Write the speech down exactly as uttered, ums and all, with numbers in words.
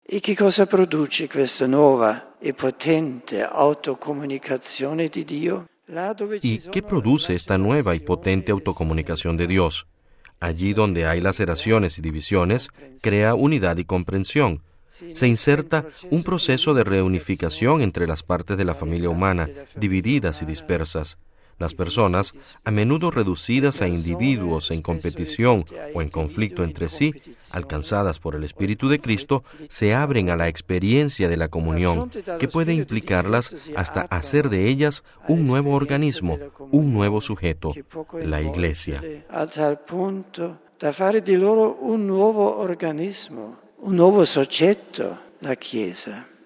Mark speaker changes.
Speaker 1: E che cosa produce questa nuova e potente autocomunicazione di Dio?
Speaker 2: ¿Y qué produce esta nueva y potente autocomunicación de Dios? Allí donde hay laceraciones y divisiones, crea unidad y comprensión. Se inserta un proceso de reunificación entre las partes de la familia humana, divididas y dispersas. Las personas, a menudo reducidas a individuos en competición o en conflicto entre sí, alcanzadas por el Espíritu de Cristo, se abren a la experiencia de la comunión, que puede implicarlas hasta hacer de ellas un nuevo organismo, un nuevo sujeto, la Iglesia.
Speaker 1: A tal punto da fare di loro un nuovo organismo, un nuovo soggetto, la Chiesa.